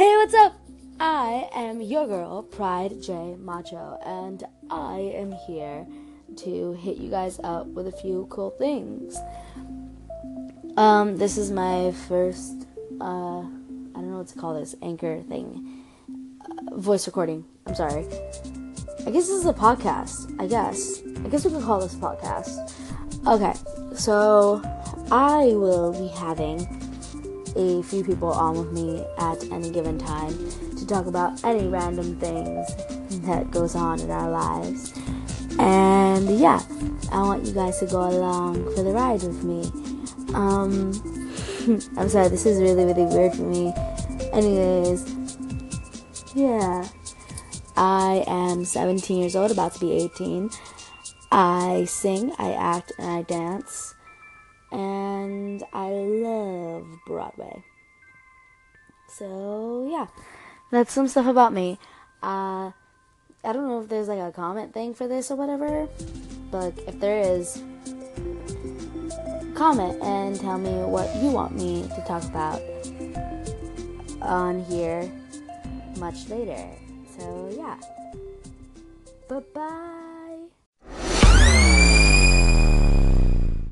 Hey, what's up? I am your girl, Pride J Macho, and I am here to hit you guys up with a few cool things. This is my first, I don't know what to call this, anchor thing. Voice recording. I'm sorry. I guess this is a podcast. I guess we could call this a podcast. Okay, so I will be having a few people on with me at any given time to talk about any random things that goes on in our lives. And yeah, I want you guys to go along for the ride with me. I'm sorry, this is really, really weird for me. Anyways, yeah. I am 17 years old, about to be 18. I sing, I act, and I dance. And I love Broadway. So, yeah. That's some stuff about me. I don't know if there's like a comment thing for this or whatever. But if there is, comment and tell me what you want me to talk about on here much later. So, yeah. Bye-bye.